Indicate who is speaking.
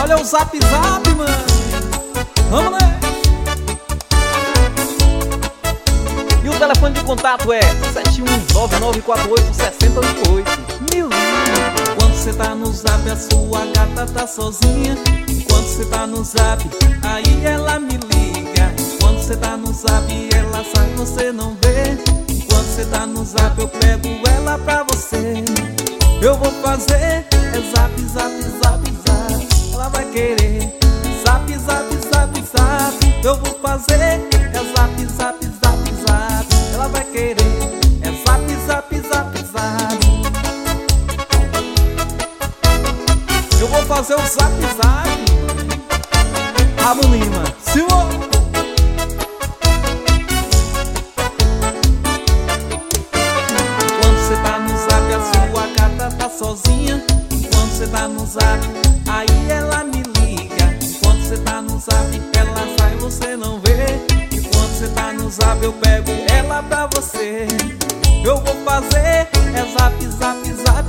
Speaker 1: Olha o zap zap, mano. Vamos lá.
Speaker 2: E o telefone de contato é 71999486088.
Speaker 1: Meu Deus. Quando cê tá no zap, a sua gata tá sozinha. Quando cê tá no zap, aí ela me liga. Quando cê tá no zap, ela sai, você não vê. Quando cê tá no zap, eu pego ela pra você. Eu vou fazer é zap, zap, zap, zap. Ela vai querer zap, zap, zap, zap. Eu vou fazer é zap, zap, zap, zap. Ela vai querer é zap, zap, zap, zap. Eu vou fazer o zap, zap. Rabo Lima, Silvio. Quando cê tá no zap, a sua gata tá sozinha. Quando cê tá no zap, aí ela me liga. Quando cê tá no zap, ela sai, você não vê. E quando cê tá no zap, eu pego ela pra você. Eu vou fazer é zap, zap, zap,